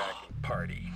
back and party.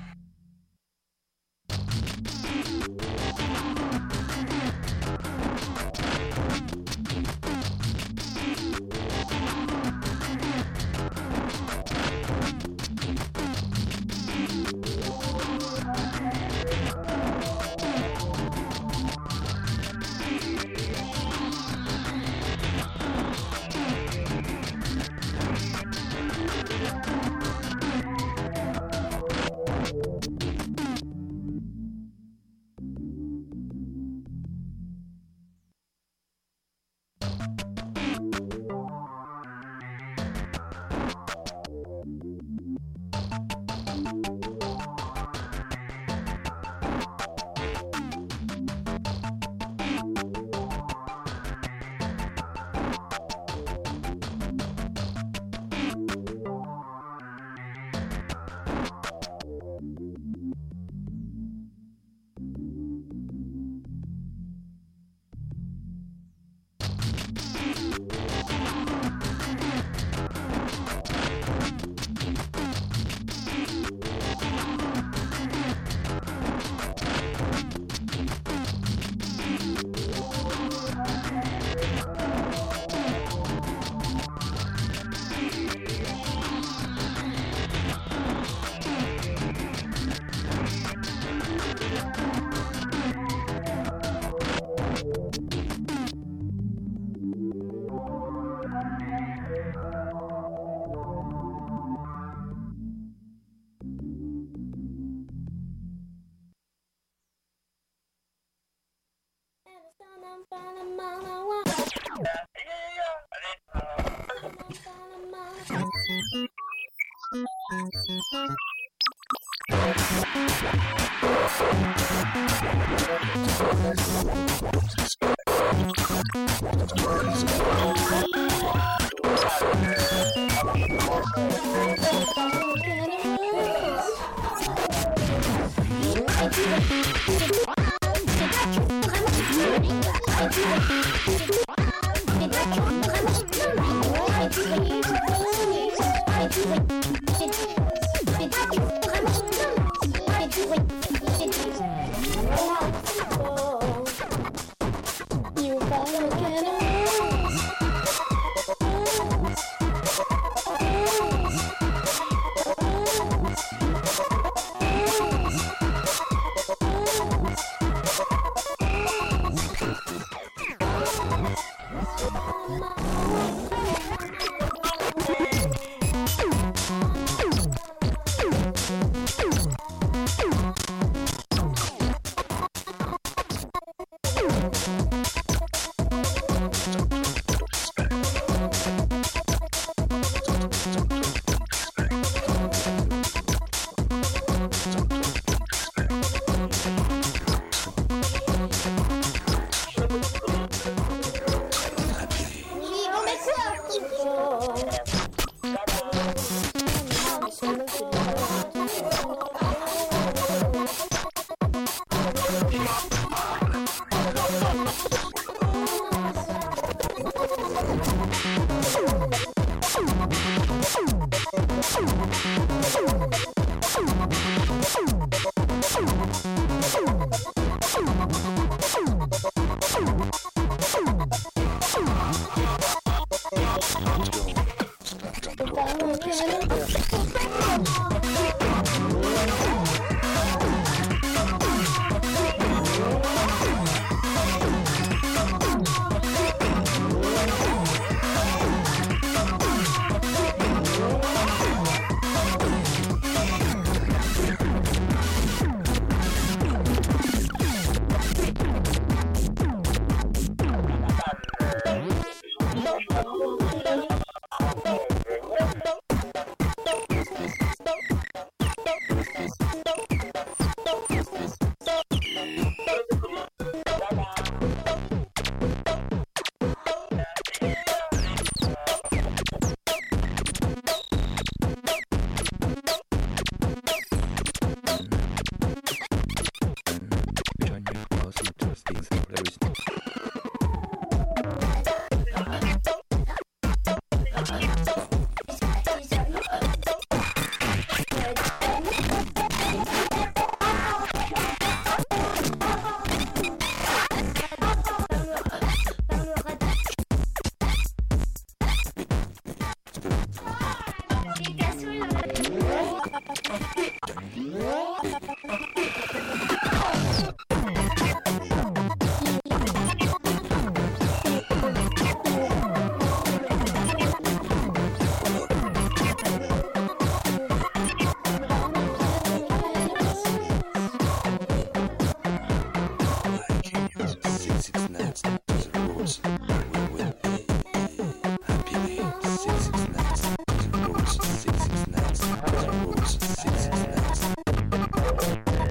Six, six, nine.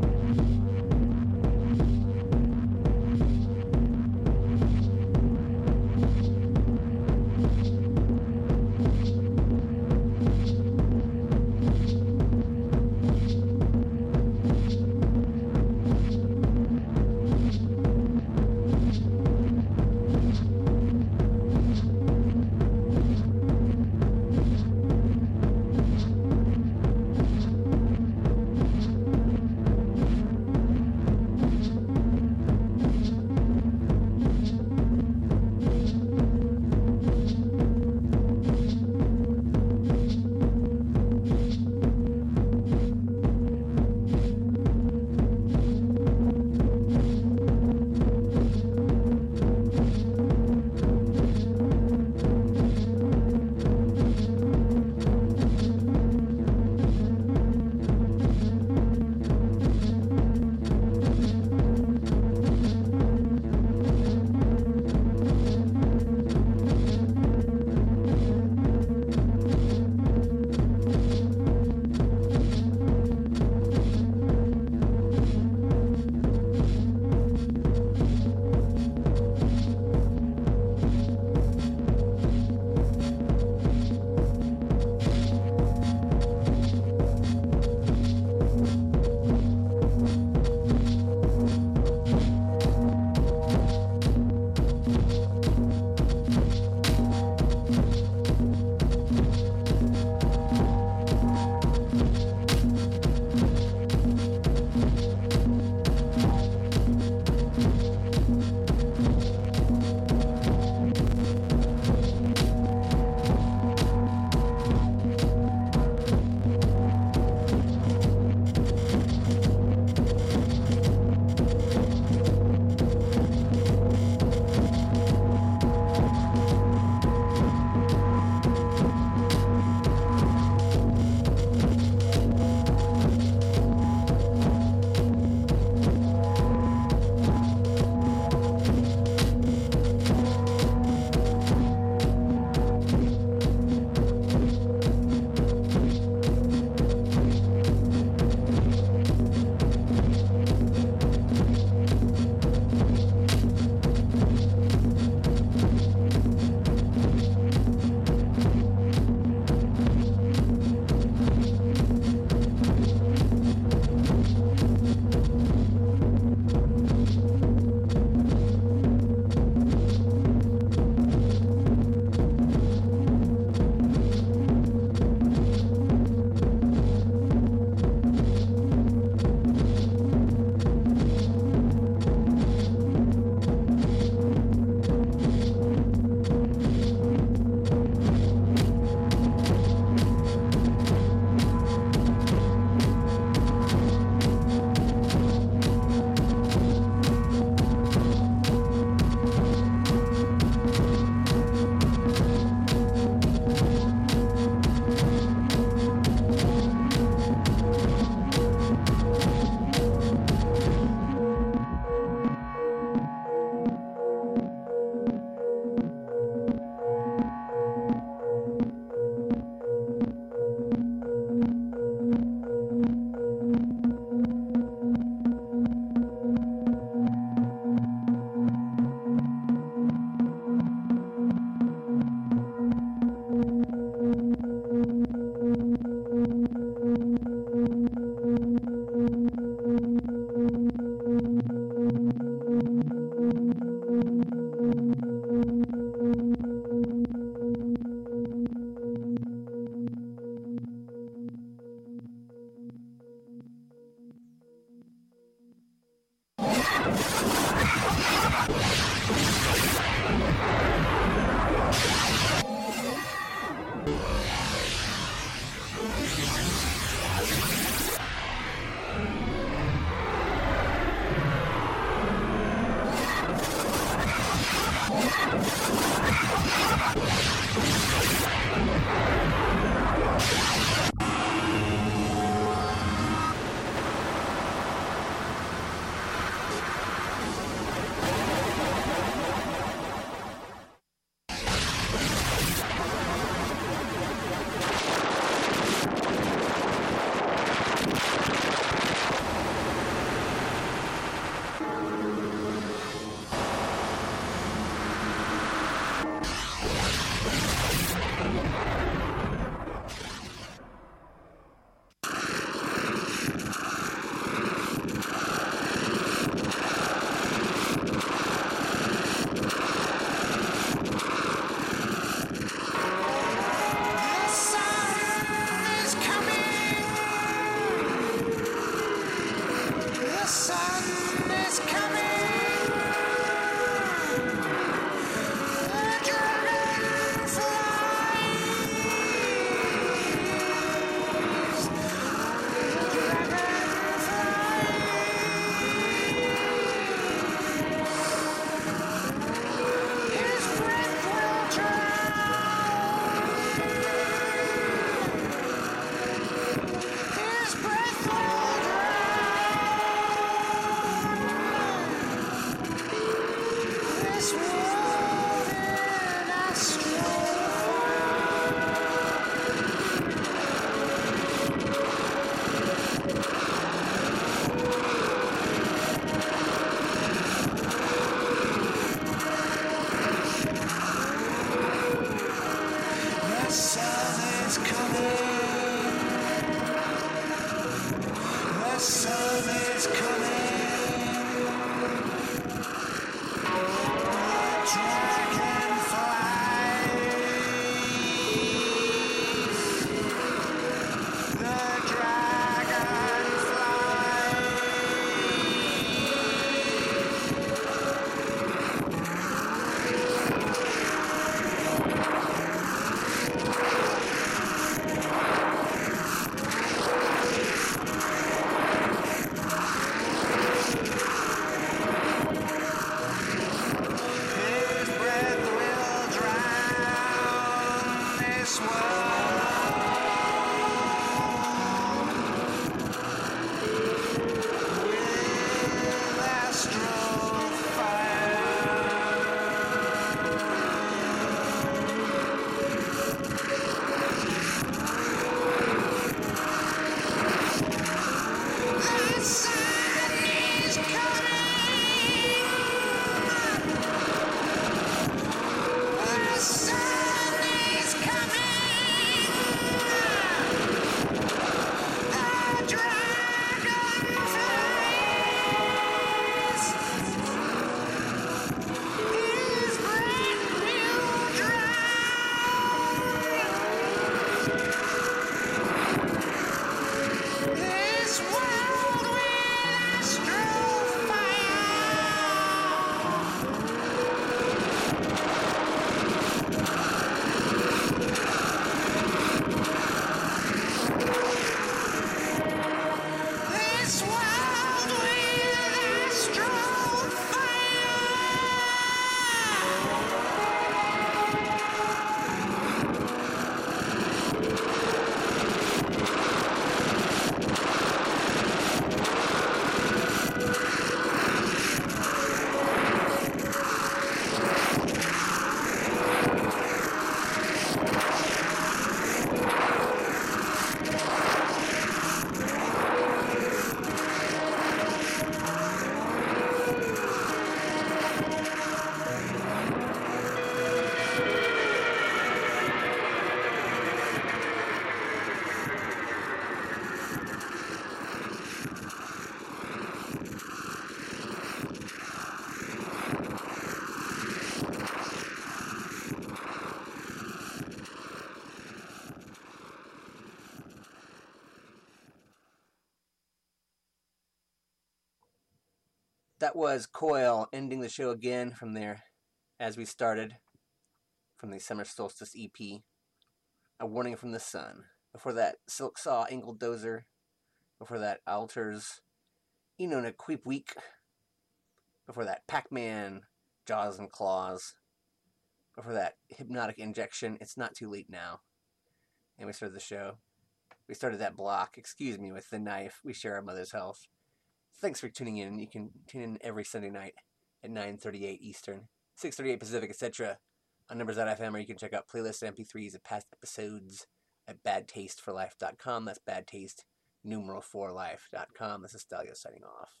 That was Coil ending the show again from there as we started from the Summer Solstice EP. A Warning from the Sun. Before that, Silk Saw, Angle Dozer. Before that, Alters, Inona Queep Week. Before that, Pac-Man, Jaws and Claws. Before that, Hypnotic Injection, It's Not Too Late Now. And we started the show. We started that block, with The Knife, We Share Our Mother's Health. Thanks for tuning in. You can tune in every Sunday night at 9:38 Eastern, 6:38 Pacific, etc. on Numbers.fm, or you can check out playlists and MP3s of past episodes at badtasteforlife.com. That's badtaste, numeral 4life.com. This is Stalio signing off.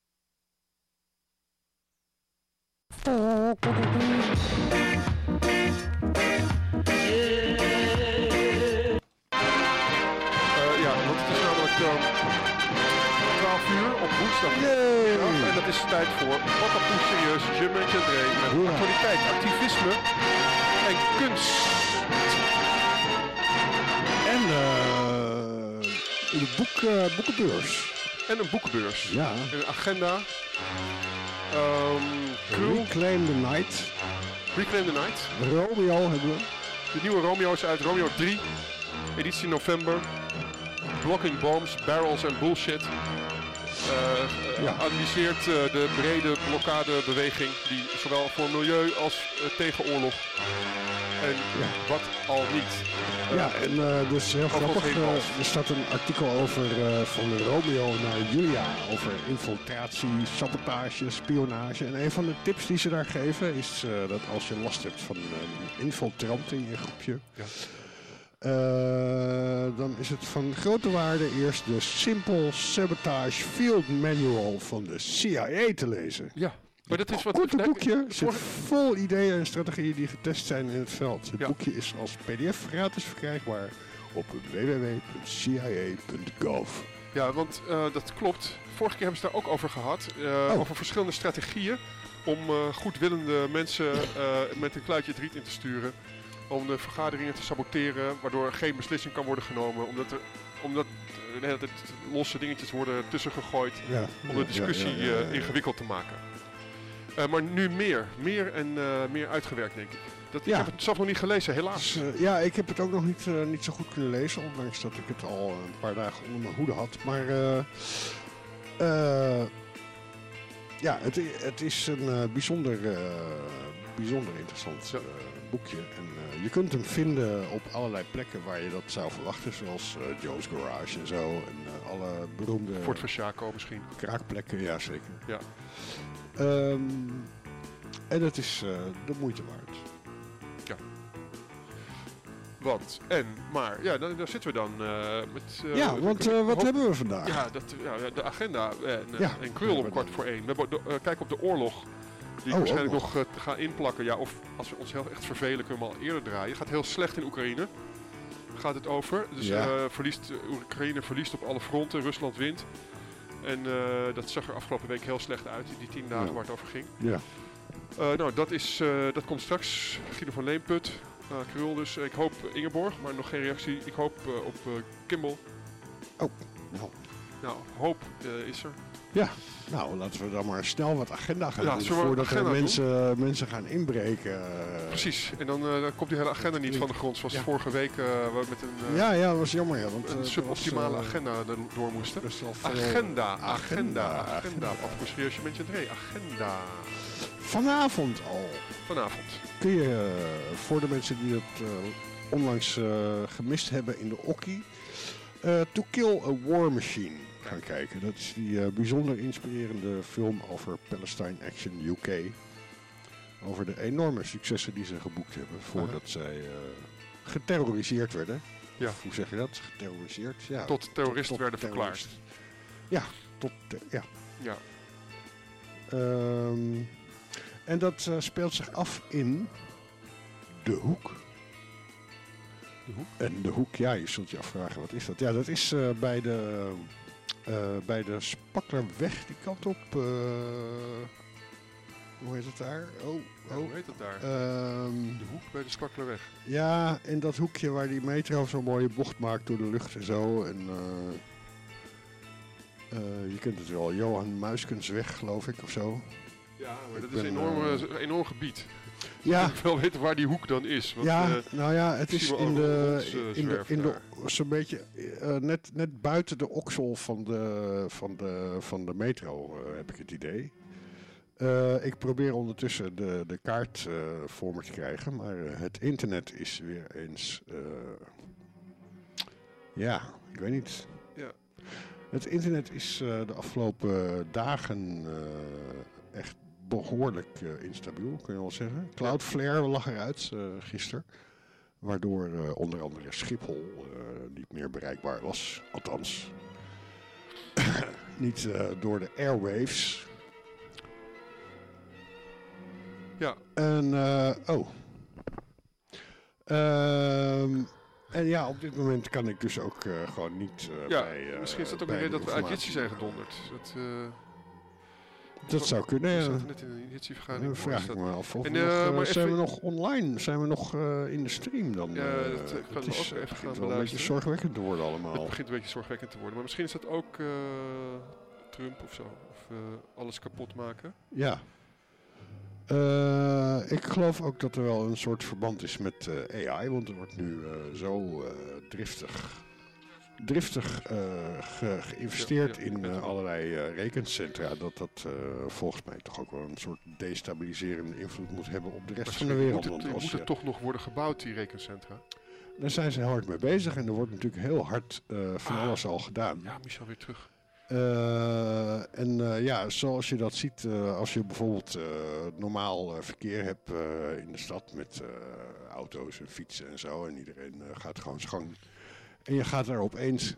Want het is namelijk 12 uur op woensdag. Ja, en dat is tijd voor Patapoe Serieus, Jim en André met actualiteit, activisme en kunst. En de boekenbeurs. En een boekenbeurs. Ja. En een agenda. Reclaim the Night. Reclaim the Night. Romeo hebben we. De nieuwe Romeo is uit. Romeo 3. Editie november. Blocking Bombs, Barrels en Bullshit. Analyseert de brede blokkadebeweging die zowel voor milieu als tegen oorlog. En wat al niet. Dus heel grappig. Er staat een artikel over van Romeo naar Julia. Over infiltratie, sabotage, spionage. En een van de tips die ze daar geven is dat als je last hebt van infiltrant in je groepje. Ja. Dan is het van grote waarde eerst de Simple Sabotage Field Manual van de CIA te lezen. Ja, maar dat is wat... Goed boekje, zit vol ideeën en strategieën die getest zijn in het veld. Het boekje is als pdf gratis verkrijgbaar op www.cia.gov. Ja, want dat klopt. Vorige keer hebben ze het daar ook over gehad. Over verschillende strategieën om goedwillende mensen met een kluitje het riet in te sturen. Om de vergaderingen te saboteren, waardoor geen beslissing kan worden genomen. Omdat de hele tijd losse dingetjes worden tussen gegooid. Ja, om de discussie ingewikkeld te maken. Maar nu meer uitgewerkt, denk ik. Ik heb het zelf nog niet gelezen, helaas. Dus, ik heb het ook nog niet zo goed kunnen lezen. Ondanks dat ik het al een paar dagen onder mijn hoede had. Maar het is een bijzonder interessant boekje. En je kunt hem vinden op allerlei plekken waar je dat zou verwachten. Zoals Joe's Garage en zo. En alle beroemde... Fort Verschaco misschien. Kraakplekken, ja zeker. Ja. En het is de moeite waard. Ja. Daar zitten we dan met... wat hebben we vandaag? Ja, de agenda en Krul om 1:15. We hebben kijk op de oorlog. Die ik waarschijnlijk nog gaan inplakken. Ja, of als we ons heel echt vervelen, kunnen we al eerder draaien. Het gaat heel slecht in Oekraïne. Gaat het over. Dus Oekraïne verliest op alle fronten. Rusland wint. En dat zag er afgelopen week heel slecht uit. Die 10 dagen waar het over ging. Ja. Dat komt straks. Guido van Leemput. Krul dus. Ik hoop Ingeborg, maar nog geen reactie. Ik hoop op Kimball. Oh, nou. Nou, hoop is er. Ja. Nou, laten we dan maar snel wat agenda gaan doen voordat er mensen gaan inbreken. Precies, en dan komt die hele agenda niet van de grond zoals vorige week met een... dat was jammer. Ja, want een suboptimale agenda door moesten. Agenda. Patapoe Serieus, agenda. Vanavond al. Kun je, voor de mensen die het onlangs gemist hebben in de Okkie, To Kill a War Machine gaan kijken. Dat is die bijzonder inspirerende film over Palestine Action UK. Over de enorme successen die ze geboekt hebben voordat zij geterroriseerd werden. Ja. Hoe zeg je dat? Geterroriseerd? Ja, tot terrorist werden verklaard. Ja, Ja. En dat speelt zich af in De Hoek. En De Hoek, ja, je zult je afvragen, wat is dat? Ja, dat is bij de Spaklerweg, die kant op. Hoe heet het daar? Hoe heet het daar? De Hoek bij de Spaklerweg. Ja, en dat hoekje waar die metro zo'n mooie bocht maakt door de lucht en zo. En Je kent het wel, Johan Muiskensweg, geloof ik, of zo. Ja, maar dat is een enorm gebied. Ja. Ik wil wel weten waar die hoek dan is. Want, het is in de zo'n beetje net buiten de oksel van de metro, heb ik het idee. Ik probeer ondertussen de kaart voor me te krijgen, maar het internet is weer eens... ik weet niet. Ja. Het internet is de afgelopen dagen echt behoorlijk instabiel, kun je wel zeggen. Cloudflare lag eruit gisteren, waardoor onder andere Schiphol niet meer bereikbaar was. Althans, niet door de airwaves. Ja. En, en ja, op dit moment kan ik dus ook gewoon niet bij... misschien is dat ook een reden dat we uit Jitsi zijn gedonderd. Dat zou kunnen, ja. We zaten net in een Jitsi-vergadering. Dan vraag ik me af of zijn we nog online? Zijn we nog in de stream dan? Ja, dat kan ook even gaan begint wel een beetje zorgwekkend te worden allemaal. Het begint een beetje zorgwekkend te worden. Maar misschien is dat ook Trump of zo. Of alles kapot maken. Ja. Ik geloof ook dat er wel een soort verband is met AI. Want er wordt nu zo driftig geïnvesteerd in allerlei rekencentra. Dat volgens mij toch ook wel een soort destabiliserende invloed moet hebben op de rest van de wereld. Moet het toch nog worden gebouwd, die rekencentra? Daar zijn ze heel hard mee bezig en er wordt natuurlijk heel hard van alles al gedaan. Ja, Michel weer terug. Zoals je dat ziet, als je bijvoorbeeld normaal verkeer hebt in de stad met auto's en fietsen en zo. En iedereen gaat gewoon zijn gang. En je gaat er opeens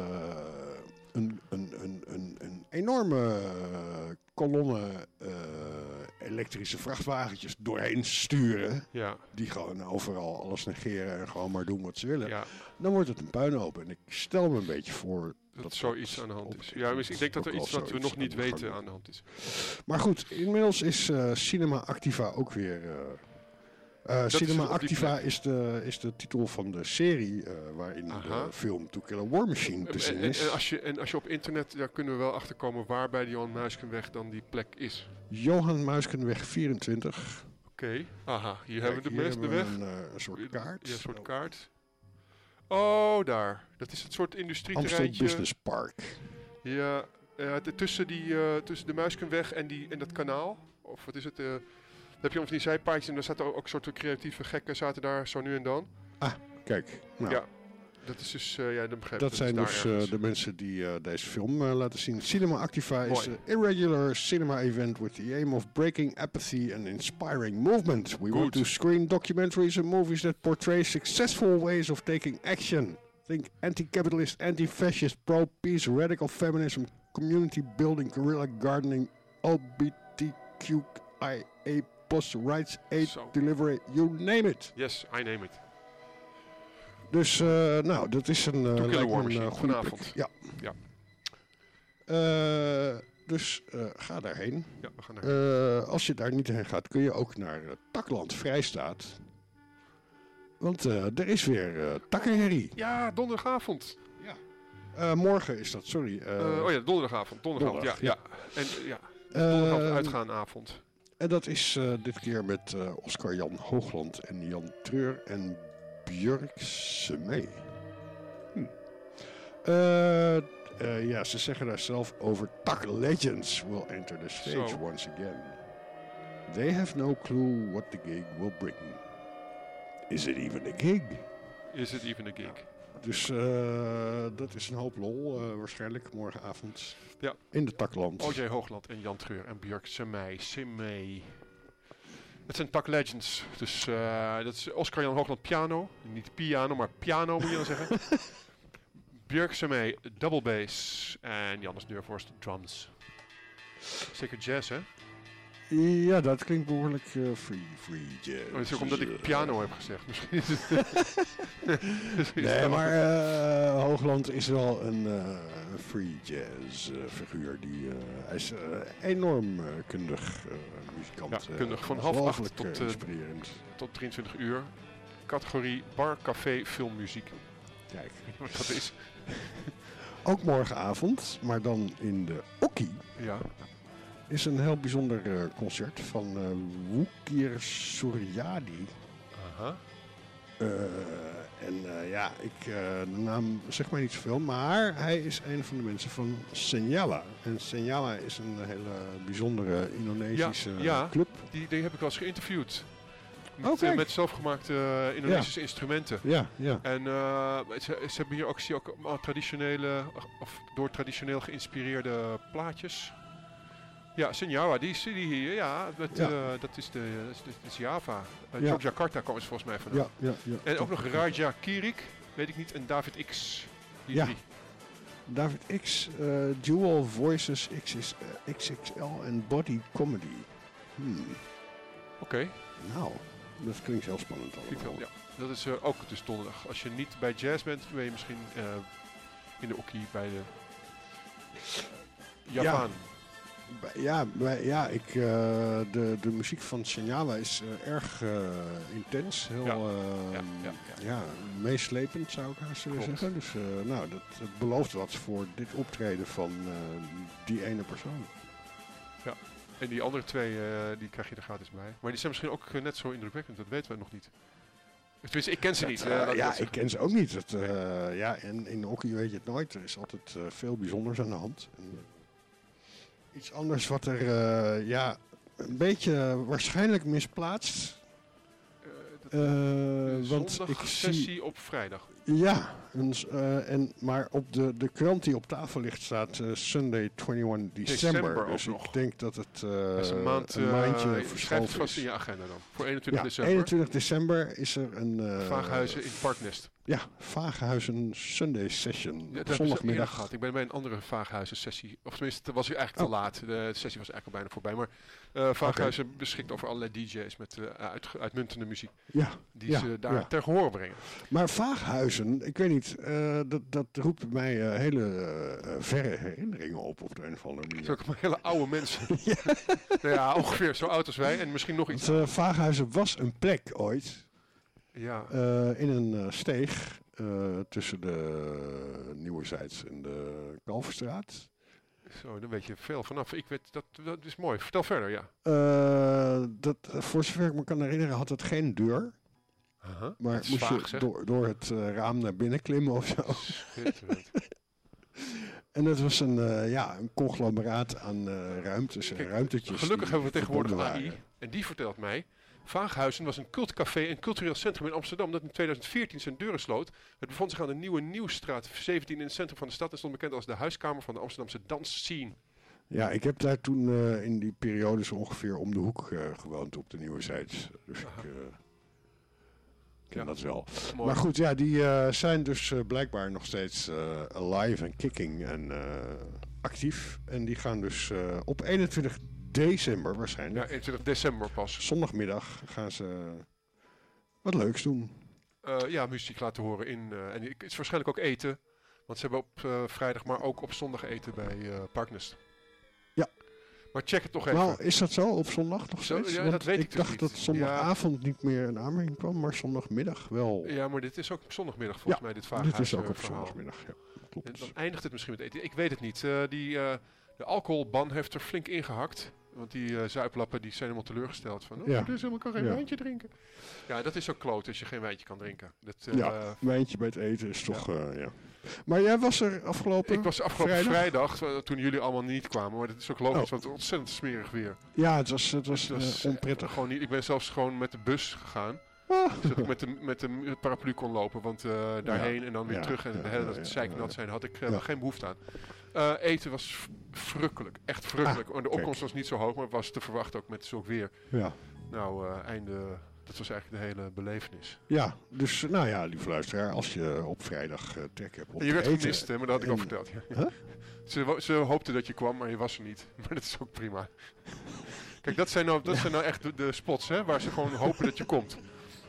een enorme kolonne elektrische vrachtwagentjes doorheen sturen. Ja. Die gewoon overal alles negeren en gewoon maar doen wat ze willen. Ja. Dan wordt het een puinhoop. En ik stel me een beetje voor dat zoiets aan de hand is. Ja, ik denk dat er iets wat we nog niet weten aan de hand is. Maar goed, inmiddels is Cinema Activa ook weer... Cinema Activa is de titel van de serie waarin de film To Kill a War Machine te zien is. En als je op internet, daar kunnen we wel achterkomen waar bij de Johan Muiskenweg dan die plek is. Johan Muiskenweg 24. Oké, hier hebben we de weg. Een soort kaart. Ja, een soort kaart. Oh, daar. Dat is het soort industrieterreintje. Amstel Business Park. Ja, tussen de Muiskenweg en dat kanaal. Of wat is het? Dan heb je van die zijpaadjes en daar zaten ook soorten creatieve gekken zaten daar zo nu en dan. Ah, kijk. Nou. Ja, dat is dus, dan begrijp dat zijn dus de mensen die deze film laten zien. Cinema Activa is an irregular cinema event with the aim of breaking apathy and inspiring movement. We want to screen documentaries and movies that portray successful ways of taking action. Think anti-capitalist, anti-fascist, pro-peace, radical feminism, community building, guerrilla gardening, LGBTQIA+, rights, aid, delivery, you name it. Yes, I name it. Dus, dat is een goede vanavond. Ja. Dus ga daarheen. Ja, we gaan daarheen. Als je daar niet heen gaat, kun je ook naar Takland Vrijstaat. Want er is weer takkenherrie. Ja, donderdagavond. Ja. Morgen is dat, sorry. Donderdagavond. Donderdag, ja. En donderdagavond uitgaanavond. En dat is dit keer met Oscar-Jan Hoogland en Jan Treur en Björk Semee. Ze zeggen daar zelf over. Tak Legends will enter the stage once again. They have no clue what the gig will bring. Is it even a gig? Is it even a gig? Dus dat is een hoop lol waarschijnlijk morgenavond. Ja. In de Takland. O.J. Hoogland en Jan Treur en Björk Semee. Het zijn Tak Legends. Dus dat is Oscar-Jan Hoogland piano. Niet piano, maar piano moet je dan zeggen. Björk Semee double bass. En Jannes Deurvorst drums. Zeker jazz, hè? Ja, dat klinkt behoorlijk free jazz. Dat is ook omdat ik piano heb gezegd. Misschien is het... Nee, maar Hoogland is wel een free jazz figuur. Hij is enorm kundig muzikant. Ja, kundig. Van 7:30 tot 23 uur. Categorie bar, café, filmmuziek. Kijk. Wat dat is. ook morgenavond, maar dan in de Okkie. Ja. Is een heel bijzonder concert van Wukir Suryadi. Aha. De naam zegt mij niet zoveel, maar hij is een van de mensen van Senyala. En Senyala is een hele bijzondere Indonesische club. Die heb ik wel eens geïnterviewd. Met zelfgemaakte Indonesische instrumenten. Ja. En ze hebben hier ook, zie je ook door traditioneel geïnspireerde plaatjes. Ja, Senyala, die hier, dat is Java. Yogyakarta komen ze volgens mij vandaan. Ja. En ook nog Raja Kirik, weet ik niet, en David X. Die drie. David X, Dual Voices XXL en Body Comedy. Oké. Nou, dat klinkt heel spannend allemaal. Ja, dat is ook dus donderdag. Als je niet bij jazz bent, ben je misschien in de Okkie bij de Javaan. De muziek van Senyala is erg intens, heel meeslepend zou ik haast willen zeggen. Dus dat belooft wat voor dit optreden van die ene persoon. Ja, en die andere twee die krijg je er gratis bij. Maar die zijn misschien ook net zo indrukwekkend, dat weten we nog niet. Tenminste, ik ken ze niet. Ik ken ze ook niet. En in de Okkie weet je het nooit. Er is altijd veel bijzonders aan de hand. Iets anders wat er een beetje waarschijnlijk misplaatst. Want ik sessie op vrijdag. Ja, maar op de krant die op tafel ligt staat Sunday 21 December. Dus ik denk dat het een maandje verschoven is. Vast in je agenda dan. Voor 21 december. 21 december is er een... Vaaghuizen in Parknest. Ja, Vaaghuizen Sunday Session. Ja, op zondagmiddag. Gehad. Ik ben bij een andere Vaaghuizen sessie. Of tenminste, was eigenlijk te laat. De sessie was eigenlijk al bijna voorbij. Maar Vaaghuizen beschikt over allerlei DJ's met uitmuntende muziek. Ja. Die ze daar ter gehoor brengen. Maar Vaaghuizen, ik weet niet, dat roept bij mij hele verre herinneringen op de een of andere manier. Dat zijn ook hele oude mensen. Ongeveer zo oud als wij en misschien nog iets. Vaaghuizen was een plek ooit. Ja. In een steeg tussen de Nieuwezijds en de Kalverstraat. Zo, daar weet je veel vanaf. Ik weet, dat is mooi. Vertel verder, ja. Voor zover ik me kan herinneren had het geen deur. Maar moest vaag, je door het raam naar binnen klimmen of zo. Schitterend. En het was een conglomeraat aan ruimtes en ruimtetjes. Gelukkig hebben we tegenwoordig AI. En die vertelt mij... Vaaghuizen was een cultcafé en cultureel centrum in Amsterdam dat in 2014 zijn deuren sloot. Het bevond zich aan de Nieuwe Nieuwstraat 17 in het centrum van de stad en stond bekend als de huiskamer van de Amsterdamse dansscene. Ja, ik heb daar toen in die periode zo ongeveer om de hoek gewoond op de Nieuwezijds. Dus ik ken dat wel. Mooi. Maar goed, die zijn dus blijkbaar nog steeds alive en kicking en actief. En die gaan dus op 21 december waarschijnlijk. Ja, 21 december pas. Zondagmiddag gaan ze wat leuks doen. Muziek laten horen in... en het is waarschijnlijk ook eten. Want ze hebben op vrijdag, maar ook op zondag eten bij Parknest. Ja. Maar check het toch even. Nou, is dat zo op zondag nog steeds? Ja, dat weet ik dus niet. Ik dacht dat zondagavond niet meer een aanmerking kwam, maar zondagmiddag wel. Ja, maar dit is ook op zondagmiddag volgens mij, dit Vaaghuis. Dit is ook op zondagmiddag, ja. Klopt. En dan eindigt het misschien met eten. Ik weet het niet. De alcoholban heeft er flink ingehakt. Want die zuiplappen die zijn helemaal teleurgesteld. Van, dus ik kan geen wijntje drinken. Ja, dat is ook kloot als je geen wijntje kan drinken. Wijntje bij het eten is toch... Maar jij was er afgelopen Ik was afgelopen vrijdag toen jullie allemaal niet kwamen. Maar dat is ook logisch, want het was ontzettend smerig weer. Ja, het was onprettig. Gewoon niet, ik ben zelfs gewoon met de bus gegaan. Zodat ik met de paraplu kon lopen. Want daarheen en dan weer terug. En de hele zeiknat zijn had ik geen behoefte aan. Eten was verrukkelijk. Echt verrukkelijk. De opkomst was niet zo hoog, maar was te verwachten ook met zulk weer. Ja. Nou, dat was eigenlijk de hele belevenis. Ja, dus lieve luisteraar, als je op vrijdag trek hebt op je werd gemist, maar dat had ik al verteld. Ja. Huh? Ze hoopten dat je kwam, maar je was er niet. Maar dat is ook prima. Kijk, dat zijn nou echt de spots, hè, waar ze gewoon hopen dat je komt.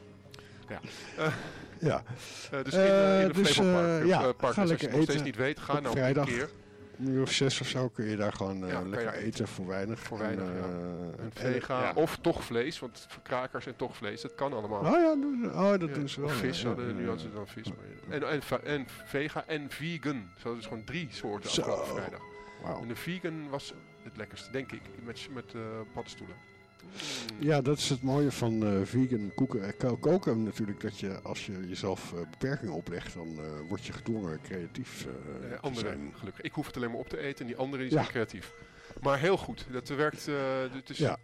Ja. Dus in de Flevopark. Dus als je het nog steeds niet weet, ga nou vrijdag. Een keer. Een uur of 6 of zo kun je daar gewoon lekker eten voor weinig. een vega of toch vlees, want krakers en toch vlees, dat kan allemaal. Dat doen ze wel. Of vis, nu hadden ze dan vis. En vega en vegan. Zo, dus gewoon 3 soorten afgelopen vrijdag. Wow. En de vegan was het lekkerste, denk ik, met paddenstoelen. Ja, dat is het mooie van vegan koken natuurlijk, dat je als je jezelf beperkingen oplegt, dan word je gedwongen creatief te zijn. Gelukkig. Ik hoef het alleen maar op te eten en die anderen zijn creatief. Maar heel goed, dat werkt. Dus, ja.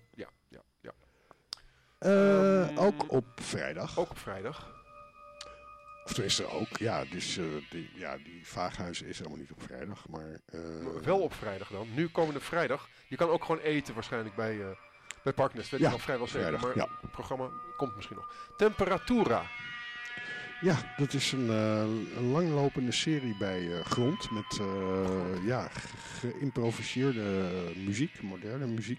Ook op vrijdag. Ook op vrijdag. Of tenminste ook, ja. Dus die vaaghuizen is helemaal niet op vrijdag, maar wel op vrijdag dan. Nu komende vrijdag. Je kan ook gewoon eten waarschijnlijk bij Parknest. Weet ik al vrijwel zeker. Maar het programma komt misschien nog. Temperatura. Ja, dat is een langlopende serie bij Grond met geïmproviseerde muziek, moderne muziek.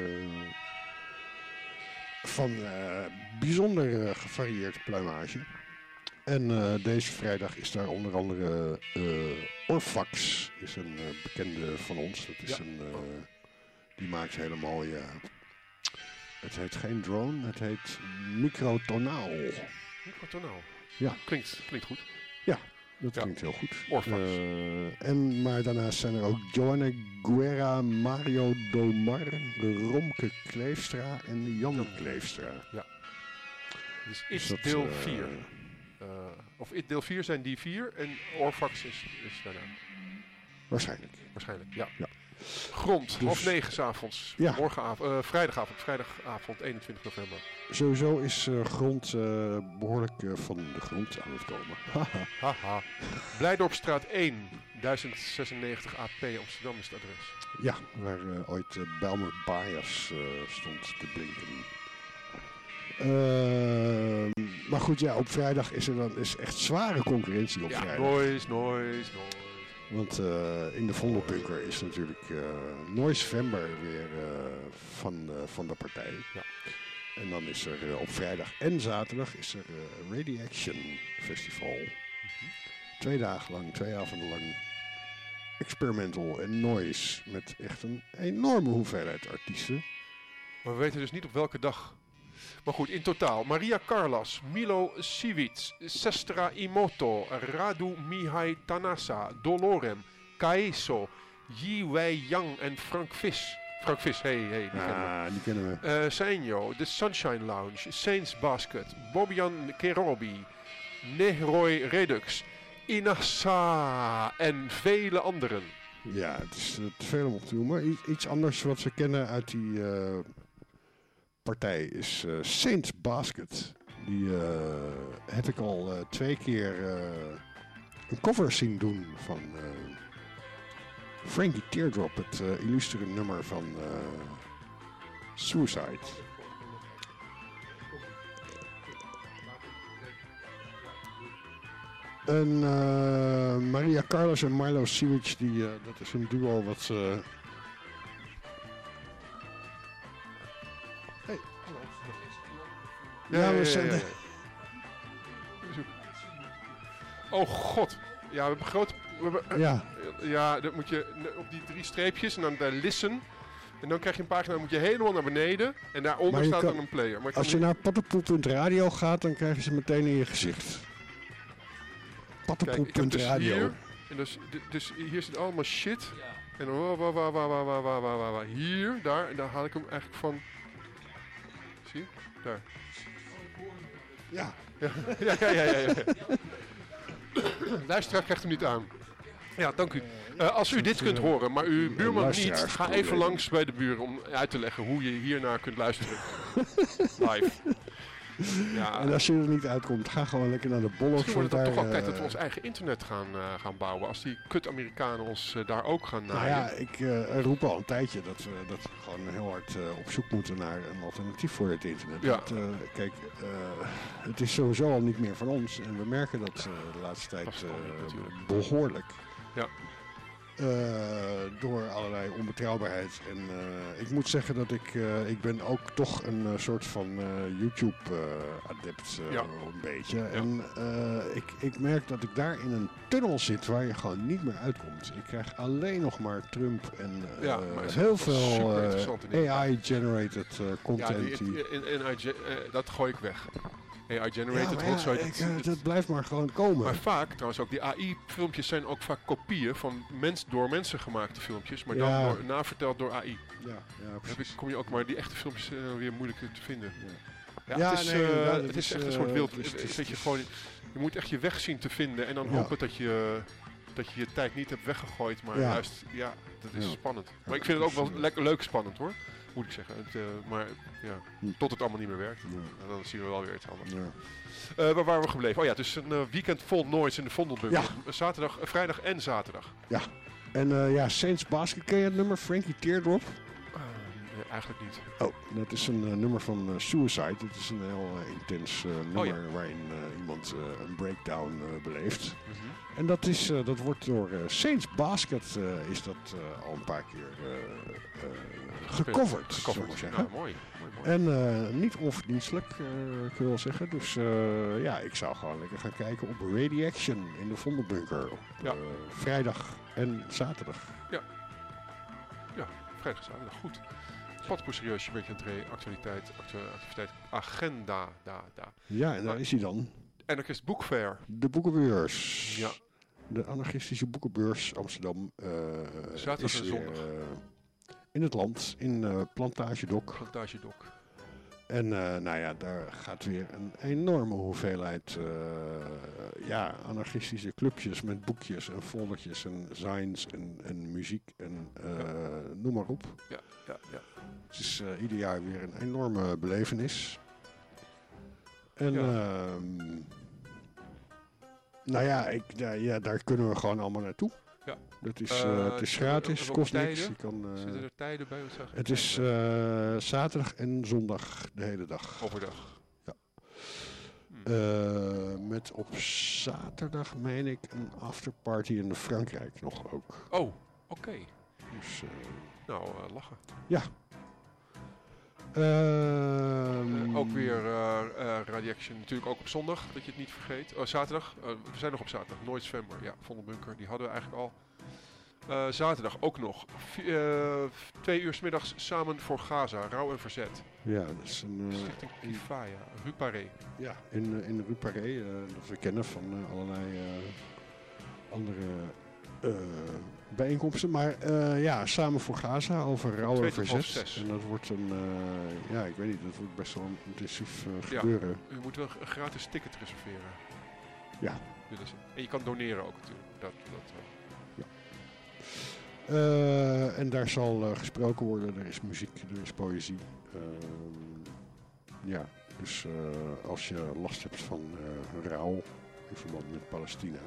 Van bijzonder gevarieerd pluimage. En deze vrijdag is daar onder andere Orfax, is een bekende van ons. Dat is die maakt hele mooie... Het heet geen drone, het heet microtonaal. Microtonaal? Ja. Klinkt goed. Ja, dat klinkt heel goed. Orfax. Maar daarnaast zijn er ook Joanne Guerra, Mario Domar, Romke Kleefstra en Jan Kleefstra. Ja. Dus deel 4. Of deel 4 zijn die 4 en Orfax is daarna. Waarschijnlijk, ja. Grond, dus, 8:30 s'avonds. Ja. Vrijdagavond 21 november. Sowieso is Grond behoorlijk van de grond aan het komen. Haha. Blijdorpstraat 1, 1096 AP, Amsterdam is het adres. Ja, waar ooit Bijlmer Bias stond te blinken. Maar goed, ja, op vrijdag is er dan echt zware concurrentie op vrijdag. Noise. Want in de Vondelbunker is natuurlijk Noisevember weer van de partij. Ja. En dan is er op vrijdag en zaterdag is er Radiaction Festival. 2 dagen lang, 2 avonden lang. Experimental en noise met echt een enorme hoeveelheid artiesten. Maar we weten dus niet op welke dag. Maar goed, in totaal. Maria Callas, Milo Sivic, Sestra Imoto, Radu Mihai Tanasa, Dolorem, Kaeso, Yi Wei Yang en Frank Vis. Frank Vis, die kennen we. Seinjo, The Sunshine Lounge, Saints Basket, Bobian Kerobi, Nehroy Redux, Inassa en vele anderen. Ja, het is te veel om op te noemen. Iets anders wat we kennen uit die... partij is Saints Basket. Die heb ik al 2 keer een cover zien doen van Frankie Teardrop, het illustere nummer van Suicide. En Maria Callas en Milo Sivic, dat is een duo wat... Ja. Oh god. Ja, we hebben groot... Ja, dan moet je op die 3 streepjes en dan daar listen. En dan krijg je een pagina, dan moet je helemaal naar beneden. En daaronder staat dan een player. Maar als je naar pattenpoel.radio gaat, dan krijg je ze meteen in je gezicht. Pattenpoel.radio. Dus hier zit allemaal shit. Ja. En dan hier, daar. En daar haal ik hem eigenlijk van... Zie je? Daar. Ja. Luisteraar krijgt hem niet aan. Ja, dank u. Als u dit kunt horen, maar uw buurman niet, ga even langs bij de buren om uit te leggen hoe je hiernaar kunt luisteren. Live. Ja. En als je er niet uitkomt, ga gewoon lekker naar de Bollox. Misschien wordt het dan toch wel tijd dat we ons eigen internet gaan bouwen. Als die kut-Amerikanen ons daar ook gaan naaien. Nou ja, ik roep al een tijdje dat we gewoon heel hard op zoek moeten naar een alternatief voor het internet. Ja. Want, kijk, het is sowieso al niet meer van ons. En we merken dat de laatste tijd behoorlijk. Ja. Door allerlei onbetrouwbaarheid. En ik moet zeggen dat ik ben ook toch een soort van YouTube-adept. Een beetje. Ja. En ik merk dat ik daar in een tunnel zit waar je gewoon niet meer uitkomt. Ik krijg alleen nog maar Trump en heel veel AI-generated content. Dat gooi ik weg. AI-generated dat blijft maar gewoon komen. Maar vaak, trouwens ook, die AI-filmpjes zijn ook vaak kopieën van door mensen gemaakte filmpjes, maar dan naverteld door AI. Ja, precies. Kom je ook, maar die echte filmpjes zijn weer moeilijk te vinden. Het is echt een soort wild. Je moet echt je weg zien te vinden en dan hopen dat je je tijd niet hebt weggegooid, maar juist, dat is spannend. Maar ik vind het ook wel leuk spannend hoor. Moet ik zeggen. Tot het allemaal niet meer werkt. Ja. En dan zien we wel weer iets anders. Ja. Waar waren we gebleven? Oh ja, dus een weekend vol noise in de Vondelbunker. Ja. Vrijdag en zaterdag. Ja. En Saints Basket, ken je het nummer? Frankie Teardrop? Eigenlijk niet. Oh, dat is een nummer van Suicide. Het is een heel intens nummer waarin iemand een breakdown beleeft. Mm-hmm. En dat wordt door Saints Basket is dat al een paar keer gecoverd, zullen we zeggen. Mooi. En niet onverdienstelijk, kun je wel zeggen. Dus ik zou gewoon lekker gaan kijken op Radiaction in de Vondelbunker op vrijdag en zaterdag. Ja, vrijdag en zaterdag, goed. Wat voor serieus, een beetje een activiteit, agenda. Ja, en daar is hij dan. Anarchist Book Fair. De boekenbeurs. Ja. De anarchistische boekenbeurs Amsterdam. Zaterdag en zondag. In het land, in Plantage Dock. En daar gaat weer een enorme hoeveelheid anarchistische clubjes met boekjes en foldertjes en signs en muziek en noem maar op. Ja. Het is ieder jaar weer een enorme belevenis. En daar kunnen we gewoon allemaal naartoe. Ja. Dat is, het is gratis, kost niks. Zitten er tijden bij? Het is zaterdag en zondag de hele dag. Overdag. Ja. Met op zaterdag, meen ik, een afterparty in Frankrijk nog ook. Oh, oké. Dus, lachen. Ja. Ook weer Radiaction, natuurlijk ook op zondag, dat je het niet vergeet. Zaterdag, we zijn nog op zaterdag, Noise November, Vondelbunker, die hadden we eigenlijk al. Zaterdag ook nog, 2 uur 's middags samen voor Gaza, Rouw en Verzet. Ja, dat is een... Stichting Kifaya, Rue Paré. Ja, in Rue Paré, dat we kennen van allerlei andere... bijeenkomsten, maar samen voor Gaza over Rouw en Verzet. En dat wordt ik weet niet, dat wordt best wel een intensief gebeuren. U moet wel een gratis ticket reserveren. Ja. En je kan doneren ook natuurlijk. En daar zal gesproken worden, er is muziek, er is poëzie. Dus als je last hebt van rouw in verband met Palestina,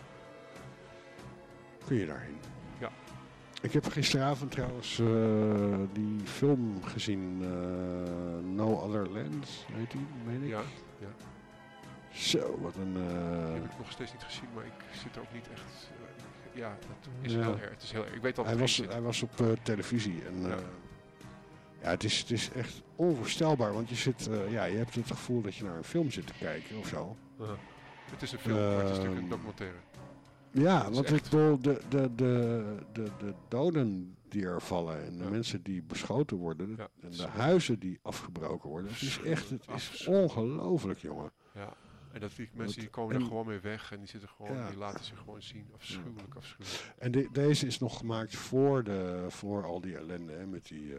kun je daarheen. Ja. Ik heb gisteravond trouwens die film gezien, No Other Land, heet die, meen ik? Ja. Zo, wat een... Die heb ik nog steeds niet gezien, maar ik zit er ook niet echt... dat is heel erg. Het is heel erg. Ik weet al hij was op televisie en... het is echt onvoorstelbaar, want je zit, je hebt het gevoel dat je naar een film zit te kijken of zo. Het is een film, maar het is natuurlijk een documentaire. Ja, want ik bedoel, de doden die er vallen en de mensen die beschoten worden en de huizen die afgebroken worden, het is ongelooflijk, jongen. Ja, en dat die mensen die komen er gewoon mee weg en die zitten gewoon, die laten zich gewoon zien. Afschuwelijk. En deze is nog gemaakt voor al die ellende, hè, met die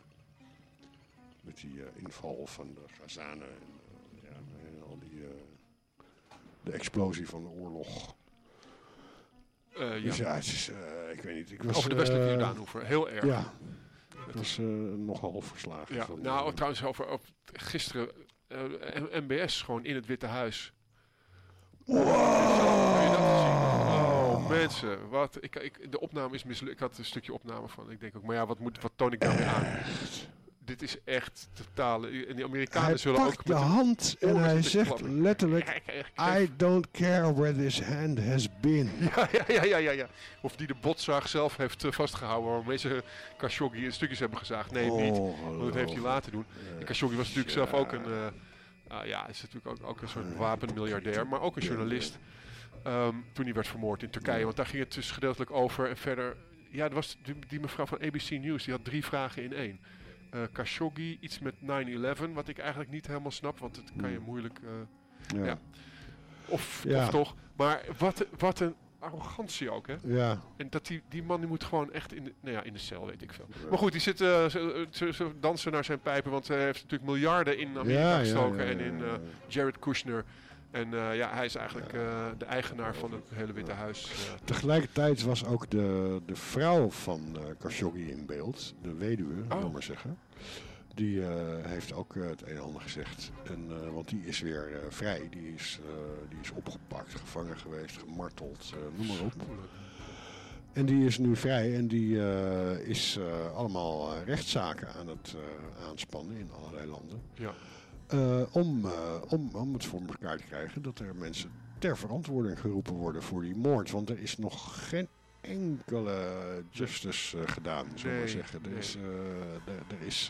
inval van de Gazanen en al die de explosie van de oorlog. Dus het is, ik weet niet. Over de westelijke Jordaanoever, heel erg. Ja, het was nogal verslagen. Ja, trouwens over gisteren MBS gewoon in het Witte Huis. Wow! Kun je dat zien? Oh, mensen, wat? De opname is mislukt. Ik had een stukje opname van. Ik denk ook, maar wat toon ik daarmee aan? dit is echt totaal... En die Amerikanen zullen hij ook... pakt de hand en hij zegt letterlijk... I don't care where this hand has been. Ja. Of die de botzaag zelf heeft vastgehouden waarmee ze Khashoggi in stukjes hebben gezaagd. Nee, niet. Want dat heeft hij laten doen. En Khashoggi was natuurlijk zelf ook een... is natuurlijk ook een soort wapenmiljardair, maar ook een journalist. Toen hij werd vermoord in Turkije. Want daar ging het dus gedeeltelijk over. En verder... Ja, er was die mevrouw van ABC News. Die had 3 vragen in 1. Khashoggi, iets met 9/11. Wat ik eigenlijk niet helemaal snap. Want dat kan je moeilijk... Of toch. Maar wat een arrogantie ook, hè? Ja. En dat die man die moet gewoon echt in de cel, weet ik veel. Ja. Maar goed, die zit ze dansen naar zijn pijpen. Want hij heeft natuurlijk miljarden in Amerika gestoken. En in Jared Kushner... En hij is eigenlijk de eigenaar van het hele Witte Huis. Tegelijkertijd was ook de vrouw van Khashoggi in beeld, de weduwe, zal maar zeggen. Die heeft ook het een en ander gezegd. En, want die is weer vrij. Die is opgepakt, gevangen geweest, gemarteld, noem maar op. En die is nu vrij en die is allemaal rechtszaken aan het aanspannen in allerlei landen. Ja. Om het voor elkaar te krijgen dat er mensen ter verantwoording geroepen worden voor die moord. Want er is nog geen enkele justice gedaan, zullen we maar zeggen. Er is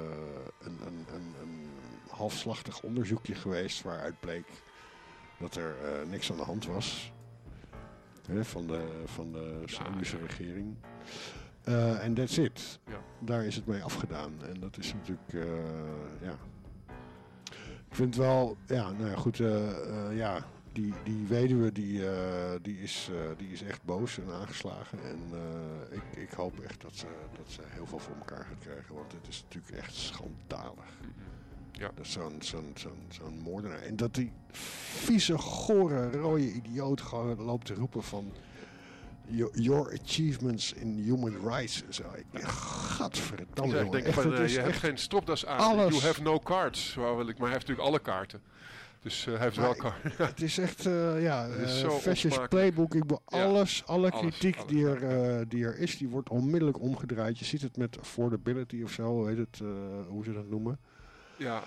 een halfslachtig onderzoekje geweest waaruit bleek dat er niks aan de hand was van de Saoedische regering. En that's it. Ja. Daar is het mee afgedaan. En dat is natuurlijk, Ik vind wel, die weduwe die is echt boos en aangeslagen. En ik hoop echt dat ze heel veel voor elkaar gaat krijgen. Want het is natuurlijk echt schandalig. Ja. Dat zo'n moordenaar. En dat die vieze, gore, rode idioot gewoon loopt te roepen van... Your achievements in human rights. Zo. Gadverdamme. Ik denk van, je hebt geen stropdas aan. Alles. You have no cards. Maar hij heeft natuurlijk alle kaarten. Dus hij heeft wel kaarten. Het is echt, Fascist Playbook. Ik wil alle kritiek die er is, die wordt onmiddellijk omgedraaid. Je ziet het met affordability of zo, hoe ze dat noemen. Ja.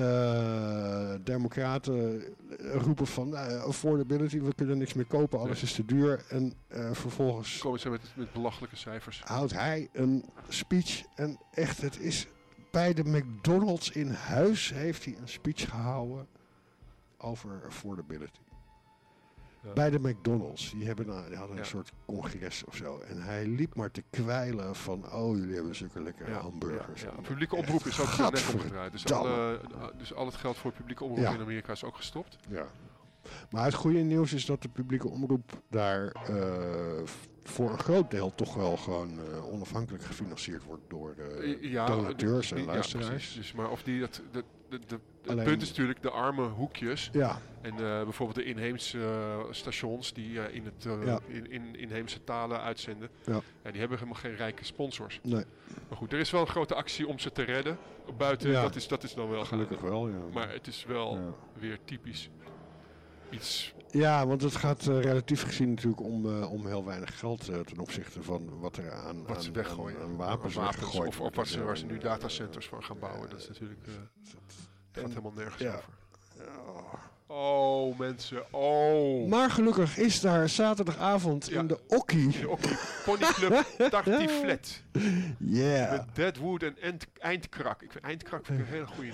Democraten roepen van affordability, we kunnen niks meer kopen, alles is te duur. En vervolgens komen ze met belachelijke cijfers. Houdt hij een speech en echt, het is bij de McDonald's in huis heeft hij een speech gehouden over affordability. Ja. Bij de McDonald's. Die hadden een soort congres of zo. En hij liep maar te kwijlen van... jullie hebben zulke lekkere hamburgers. Ja. Publieke omroep is ook net omgedraaid. Dus al het geld voor publieke omroep in Amerika is ook gestopt. Ja. Maar het goede nieuws is dat de publieke omroep daar... voor een groot deel toch wel gewoon onafhankelijk gefinancierd wordt door donateurs en luisteraars. Precies. Dus, maar of die het punt is natuurlijk de arme hoekjes. Ja. En bijvoorbeeld de inheemse stations die in inheemse talen uitzenden. Ja. Ja, die hebben helemaal geen rijke sponsors. Nee. Maar goed, er is wel een grote actie om ze te redden. Buiten, dat is dan wel gelukkig wel, ja. Maar het is wel weer typisch iets... Ja, want het gaat relatief gezien natuurlijk om heel weinig geld ten opzichte van wat er aan wapens weggegooid wordt. Of waar ze nu datacenters van gaan bouwen. Dat is natuurlijk... Het gaat helemaal nergens over. Oh, mensen. Oh. Maar gelukkig is daar zaterdagavond in de Okkie. De Okkie Ponyclub Tartiflet. Yeah. Met Deadwood en Eindkrak. Ik vind Eindkrak een hele goede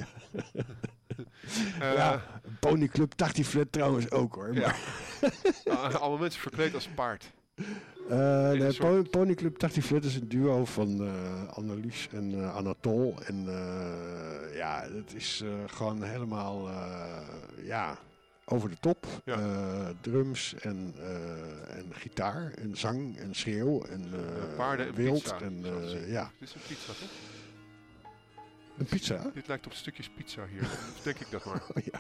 naam. Ponyclub Tartiflet trouwens ook hoor. Ja. Allemaal mensen verkleed als paard. Ponyclub Tartiflet is een duo van Annelies en Anatol. En het is gewoon helemaal over de top. Ja. Drums en gitaar en zang en schreeuw en paarden en wild. Pizza, Dit is een pizza, toch? Een pizza? Dit lijkt op stukjes pizza hier. Denk ik dat maar. Oh, ja.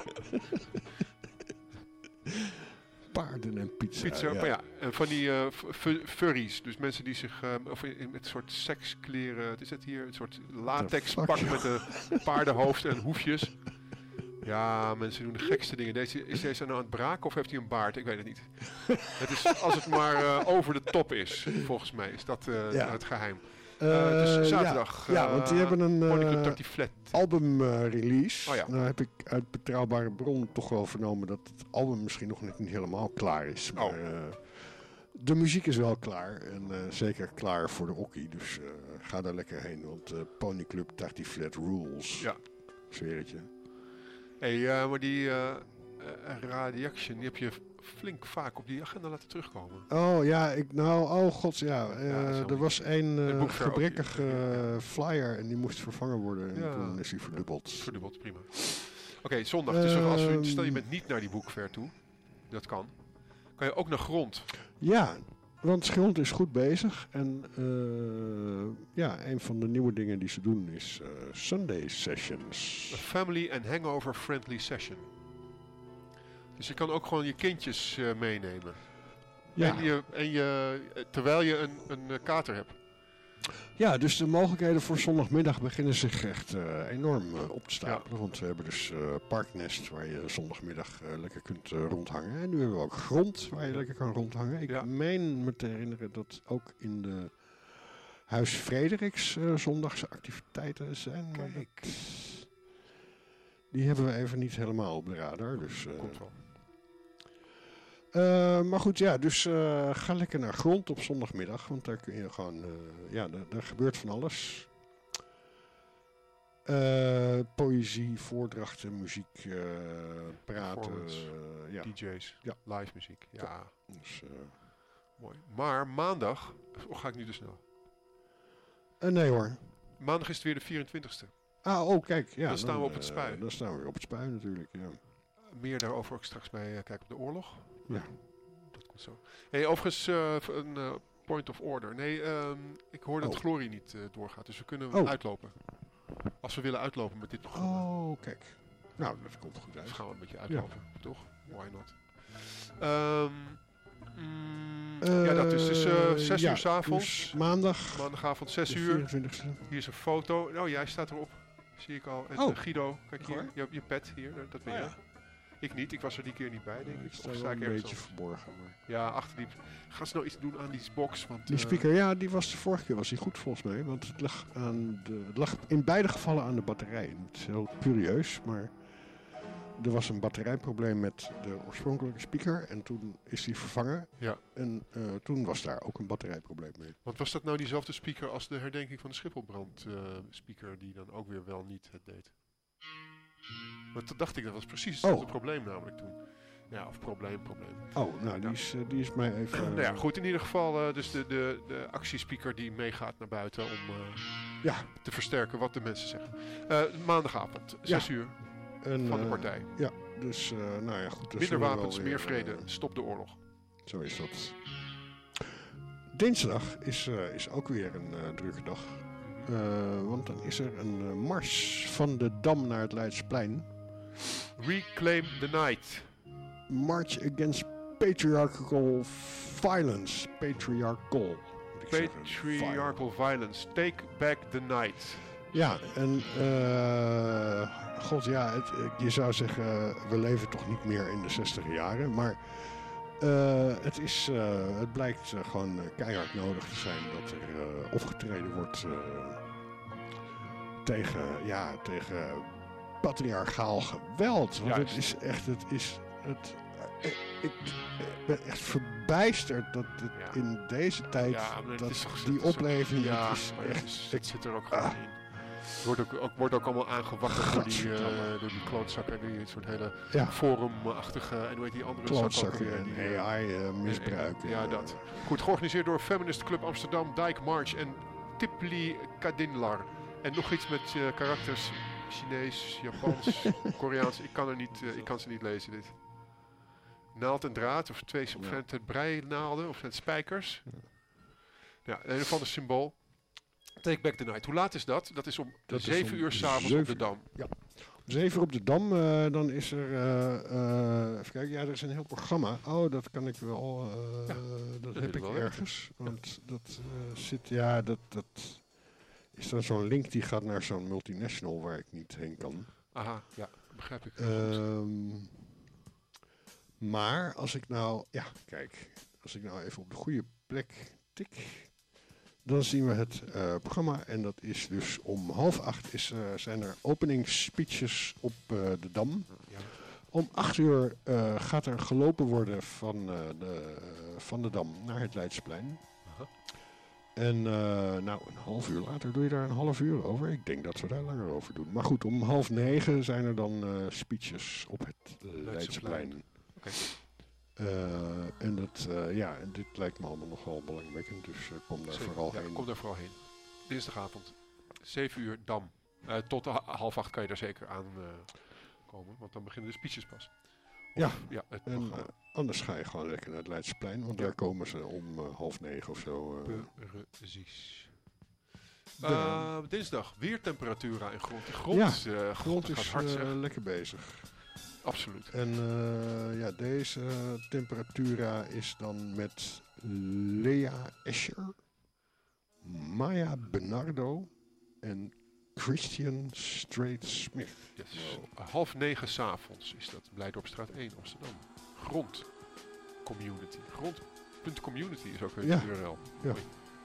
Paarden en pizza. Maar ja, van die furries. Dus mensen die zich met een soort sekskleren... Wat is het hier? Een soort latexpak met een paardenhoofd en hoefjes. Ja, mensen doen de gekste dingen. Is deze nou aan het braken of heeft hij een baard? Ik weet het niet. Het is, als het maar over de top is, volgens mij, is dat het geheim. Dus zaterdag. Want die hebben een Dirty Flat album release. Oh ja. Nou heb ik uit betrouwbare bron toch wel vernomen dat het album misschien nog niet helemaal klaar is. Maar de muziek is wel klaar. En zeker klaar voor de okkie. Dus ga daar lekker heen. Want Pony Club Dirty Flat rules. Ja. Zweer het je. Hey, maar die Radiaction, die heb je flink vaak op die agenda laten terugkomen. Oh ja, god ja. Er was een gebrekkige flyer en die moest vervangen worden. En toen is hij verdubbeld. Verdubbeld, prima. Oké, zondag. Dus stel je bent niet naar die boekfair toe. Dat kan. Kan je ook naar Grond. Ja, want Grond is goed bezig. En een van de nieuwe dingen die ze doen is Sunday Sessions. A family and hangover friendly session. Dus je kan ook gewoon je kindjes meenemen. Ja. Terwijl je een kater hebt. Ja, dus de mogelijkheden voor zondagmiddag beginnen zich echt enorm op te stapelen. Ja. Want we hebben dus Parknest waar je zondagmiddag lekker kunt rondhangen. En nu hebben we ook Grond waar je lekker kan rondhangen. Ik meen me te herinneren dat ook in de Huis Frederiks zondagse activiteiten zijn. Maar die hebben we even niet helemaal op de radar. Dus, komt wel. Maar goed, dus ga lekker naar Grond op zondagmiddag. Want daar kun je gewoon... daar gebeurt van alles. Poëzie, voordrachten, muziek, praten. DJ's, live muziek. Ja, dus, mooi. Maar maandag... ga ik nu te snel? Nee hoor. Maandag is het weer de 24e. Kijk. Ja, dan staan we op het Spui. Dan staan we weer op het Spui natuurlijk, ja. Meer daarover ook straks bij Kijk op de Oorlog. Ja. Dat komt zo. Hey, overigens een point of order. Nee, ik hoor dat Glory niet doorgaat. Dus we kunnen uitlopen. Als we willen uitlopen met dit programma. Oh, kijk. Nou, dat komt goed uit. Dus gaan we een beetje uitlopen, toch? Why not? Dat is dus 6 uur 's avonds. Dus maandagavond 6 uur. 24e. Hier is een foto. Oh, jij staat erop. Zie ik al. En Guido, kijk hier. Je pet hier. Dat ben je. Ik niet. Ik was er die keer niet bij, denk ik. Ik sta een beetje verborgen. Maar... Ja, achter die... Ga snel iets doen aan die box. Want, die speaker, die was de vorige keer goed volgens mij. Want het lag in beide gevallen aan de batterij. Het is heel curieus, maar... Er was een batterijprobleem met de oorspronkelijke speaker. En toen is die vervangen. Ja. En toen was daar ook een batterijprobleem mee. Want was dat nou diezelfde speaker als de herdenking van de Schipholbrand speaker... die dan ook weer wel niet het deed? Want dat dacht ik, dat was precies het probleem namelijk toen. Ja, of probleem. Oh, nou, die is mij even... nou ja, goed, in ieder geval dus de actiespeaker die meegaat naar buiten om te versterken wat de mensen zeggen. Maandagavond, 6 uur van de partij. Ja, dus goed. Minder wapens, meer vrede, stop de oorlog. Zo is dat. Dinsdag is ook weer een drukke dag. Want dan is er een mars van de Dam naar het Leidsplein. Reclaim the Night. March against patriarchal violence. Patriarchal violence. Take back the night. Ja, en je zou zeggen, we leven toch niet meer in de 60e jaren, maar het blijkt gewoon keihard nodig te zijn dat er opgetreden wordt tegen patriarchaal geweld. Want het is echt, ik ben echt verbijsterd dat het in deze tijd, die opleving, het zit er ook gewoon in. Wordt ook allemaal aangewakkerd door die klootzakken. Die soort hele forumachtige en hoe heet die andere klootzakken en AI-misbruik. Dat. Goed, georganiseerd door Feminist Club Amsterdam, Dijk March en Tipli Kadinlar. En nog iets met karakters. Chinees, Japans, Koreaans. Ik kan ze niet lezen, dit. Naald en draad, of het breinaalden, of het spijkers. Ja, in ieder geval een symbool. Take back the night. Hoe laat is dat? Dat is om 7 uur 's avonds op de Dam. Ja. Om 7 uur op de Dam, dan is er... even kijken, er is een heel programma. Oh, dat kan ik wel... dat heb ik ergens. Want dat zit... Ja, dat is dan zo'n link die gaat naar zo'n multinational waar ik niet heen kan. Aha, ja. Begrijp ik. Maar als ik nou... Ja, kijk. Als ik nou even op de goede plek tik... Dan zien we het programma en dat is dus om 7:30 zijn er opening speeches op de Dam. Ja. Om 8:00 gaat er gelopen worden van de Dam naar het Leidsplein. Aha. En een half uur later doe je daar een half uur over. Ik denk dat we daar langer over doen. Maar goed, om 8:30 zijn er dan speeches op het Leidsplein. Okay. En dit lijkt me allemaal nogal belangwekkend, dus kom daar vooral heen. Kom daar vooral heen. Dinsdagavond, 7 uur Dam. Tot 7:30 kan je daar zeker aan komen, want dan beginnen de speeches pas. Anders ga je gewoon lekker naar het Leidsplein, want daar komen ze om 8:30 of zo. Precies. Dinsdag, weer temperatuur in grond. De grond is lekker bezig. Absoluut. En deze temperatura is dan met Lea Escher, Maya Bernardo en Christian Straight-Smith. Yes. 8:30 s'avonds is dat. Blijdorpstraat 1, Amsterdam. Grond Community. Grond.community is ook weer de URL. Ja.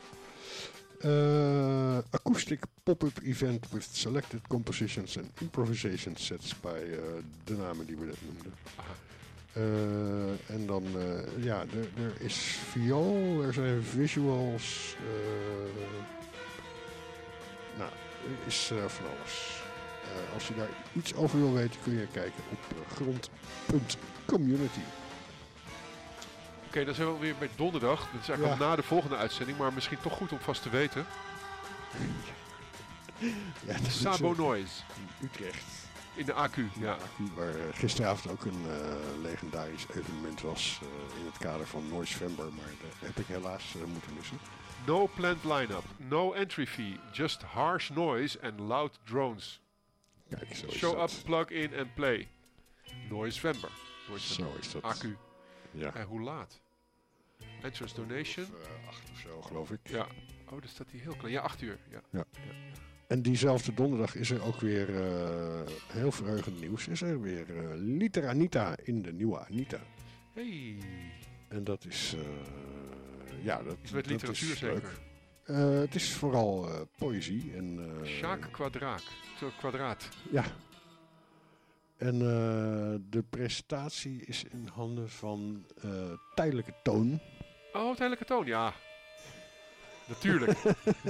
Acoustic pop-up event with selected compositions and improvisation sets bij de namen die we net noemden. En dan, er is viool, er zijn visuals, er is van alles. Als je daar iets over wil weten, kun je kijken op grond.community. Oké, dan zijn we alweer bij donderdag. Dat is eigenlijk al na de volgende uitzending, maar misschien toch goed om vast te weten. Sabo Noise. In Utrecht. In de AQ, ja. Waar gisteravond ook een legendarisch evenement was in het kader van Noisevember, maar dat heb ik helaas moeten missen. No planned line-up, no entry fee, just harsh noise and loud drones. Kijk, zo is Show dat. up, plug in and play. Noisevember. Zo is dat. AQ. Ja. En hoe laat? Entrance donation? 8 of zo, geloof ik. Ja. Oh, dat staat hier heel klein. Ja, 8 uur. Ja. En diezelfde donderdag is er ook weer heel verheugend nieuws. Is er weer Liter Anita in de nieuwe Anita. Hey. En dat is... dat is met literatuur is zeker? Het is vooral poëzie. En, Sjaak Kwadraat. Ja. En de presentatie is in handen van Tijdelijke Toon. Oh, Tijdelijke Toon, ja. Natuurlijk.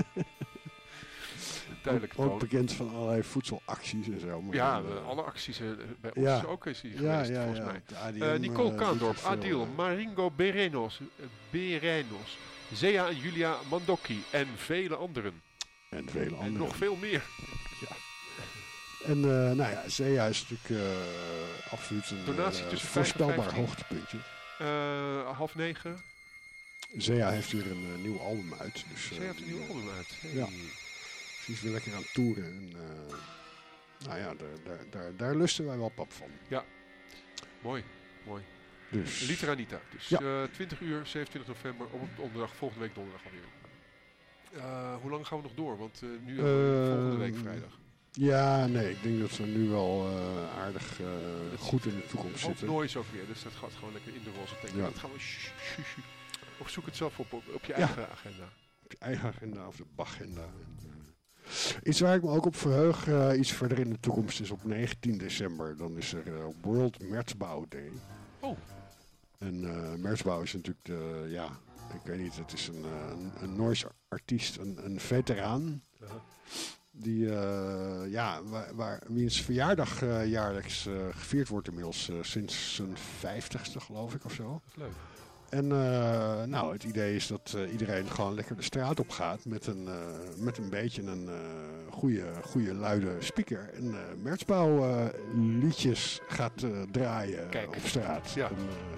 Ook bekend van allerlei voedselacties en zo. Maar alle acties bij ons ook is hier geweest, volgens mij. Nicole Kaandorp, Adil, Maringo Berenos, Zea en Julia Mandocchi en vele anderen. En nog veel meer. Ja. En Zea is natuurlijk absoluut een voorspelbaar hoogtepuntje. 8:30. Zea heeft weer een nieuw album uit. Dus, Zea heeft een nieuw album uit. Hey. Ja. Ze is weer lekker aan het toeren. En, daar lusten wij wel pap van. Ja, mooi. Dus. Liter Anita. Dus 20 uur, 27 november, op donderdag, volgende week donderdag alweer. Hoe lang gaan we nog door? Want nu volgende week vrijdag. Ja, nee, ik denk dat we nu wel aardig goed in de toekomst zitten. Noise ook weer, dus dat gaat gewoon lekker in de roze teken. Ja. Dat gaan we of zoek het zelf op je eigen agenda. Op je eigen agenda of de bagenda. Iets waar ik me ook op verheug, iets verder in de toekomst, is op 19 december. Dan is er World Merzbouw Day. Oh. En Merzbouw is natuurlijk ik weet niet, het is een Noorse artiest, een veteraan. Die, wiens verjaardag jaarlijks gevierd wordt inmiddels sinds zijn 50ste, geloof ik, of zo. Dat is leuk. En het idee is dat iedereen gewoon lekker de straat op gaat met een beetje een goede luide speaker. En Merzbouw liedjes gaat draaien op straat. Ja.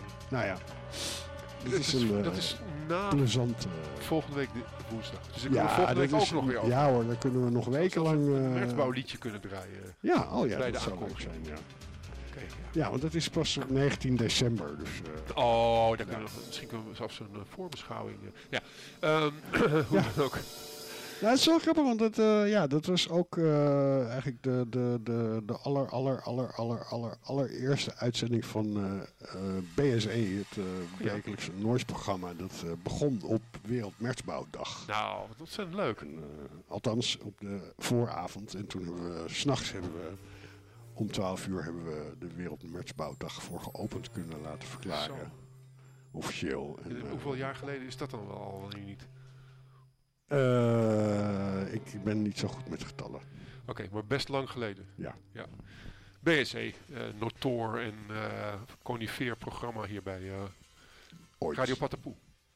En, dat is na plezant. Volgende week woensdag. Dus ik wil volgende week ook nog weer over. Ja hoor, dan kunnen we nog wekenlang een Merzbouw liedje kunnen draaien. Dat zou leuk zijn, ja. Ja, want dat is pas op 19 december. Dus, misschien kunnen we zelfs een voorbeschouwing. Hoe dan ook. het is wel grappig, want dat was ook eigenlijk de allereerste uitzending van BSE, het wekelijkse Noise-programma. Dat begon op Wereldmertsbouwdag. Nou, wat ontzettend leuk. En, althans, op de vooravond. En toen hebben we, 's nachts om 12 uur hebben we de Wereldmertsbouwdag voor geopend kunnen laten verklaren. Zo. Officieel. En hoeveel jaar geleden is dat dan wel al niet? Ik ben niet zo goed met getallen. Oké, maar best lang geleden. Ja. BSE, Notor en Conifeer-programma hier bij Radio Patapoe.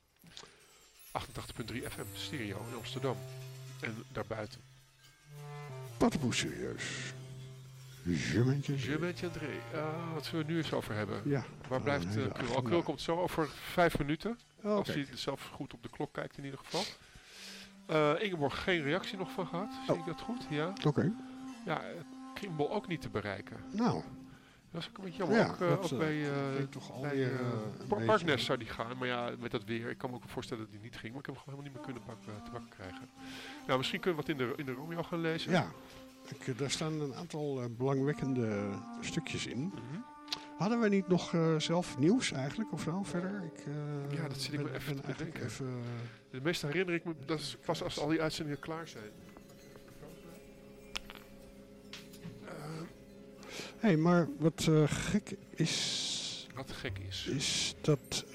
88.3 FM, stereo in Amsterdam. En daarbuiten. Patapoe serieus. Je bent André. Wat zullen we nu eens over hebben? Ja. Waar blijft Krul? Krul komt zo over 5 minuten. Als hij zelf goed op de klok kijkt in ieder geval. Ingeborg, geen reactie nog van gehad. Zie ik dat goed? Ja. Oké. Ja, Krimbol ook niet te bereiken. Nou. Dat is ook een beetje jammer. Ja, ook bij Parknest zou die gaan. Maar ja, met dat weer. Ik kan me ook voorstellen dat die niet ging. Maar ik heb hem gewoon helemaal niet meer kunnen te bakken krijgen. Nou, misschien kunnen we wat in de Romeo gaan lezen. Ja. Daar staan een aantal belangwekkende stukjes in. Mm-hmm. Hadden we niet nog zelf nieuws eigenlijk of zo verder? Ja, dat zit ik me even te bedenken. De meeste herinner ik me, dat is pas als al die uitzendingen klaar zijn. Hey, maar wat gek is... Wat gek is? Is dat...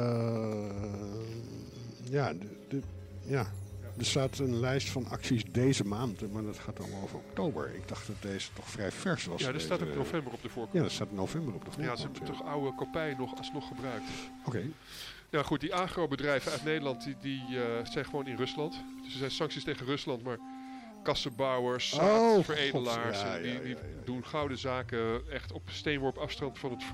er staat een lijst van acties deze maand, maar dat gaat allemaal over oktober. Ik dacht dat deze toch vrij vers was. Ja, er staat ook november op de voorkant. Ja, er staat november op de voorkant. Ja, ze hebben toch oude kopij alsnog gebruikt. Oké. Ja goed, die agrobedrijven uit Nederland, die zijn gewoon in Rusland. Dus er zijn sancties tegen Rusland, maar kassenbouwers, veredelaars, die doen gouden zaken echt op steenworp afstand van het